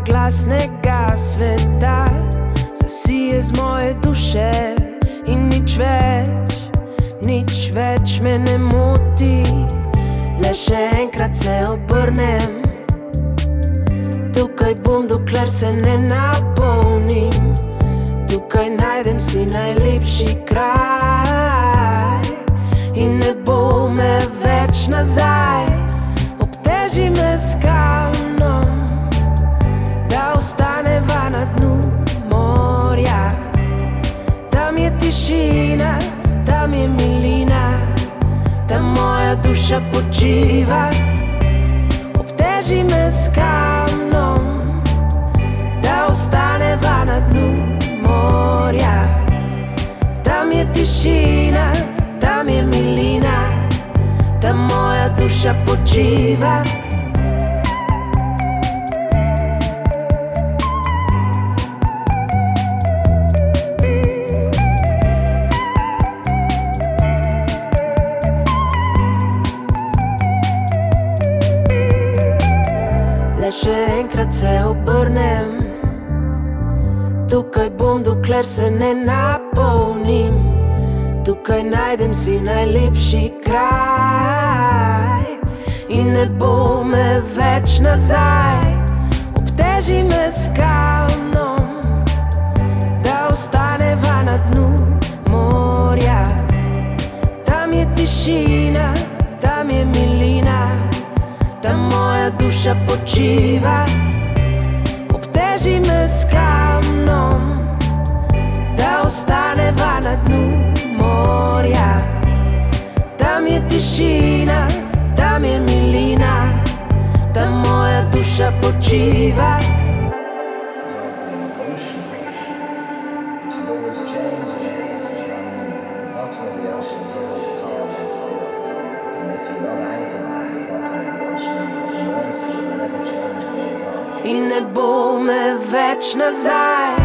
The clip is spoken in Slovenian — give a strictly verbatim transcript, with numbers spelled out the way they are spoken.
preglasnega sveta zasije z moje duše in nič več, nič več me ne moti. Le še enkrat se obrnem, tukaj bom, dokler se ne napolnim. Tukaj najdem si najlepši kraj in ne bo me več nazaj. Obteži me s kamnom, da ostaneva na dnu morja. Tam je tišina, tam je milina, tam moja duša počiva. Obteži me s kamnom, da ostaneva na dnu morja. Tam je tišina, tam je milina, tam moja duša počiva. Le še enkrat se obrnem, tukaj bom, dokler se ne napolnim. Tukaj najdem si najlepši kraj in ne bo me več nazaj. Obteži me s kamnom, da ostaneva na dnu morja. Tam je tišina, tam je milina, tam moja duša počiva. Obteži me s kamnom, da ostaneva na dnu morja. Tam je tišina, tam je milina, tam moja duša počiva. In ne bo me več nazaj.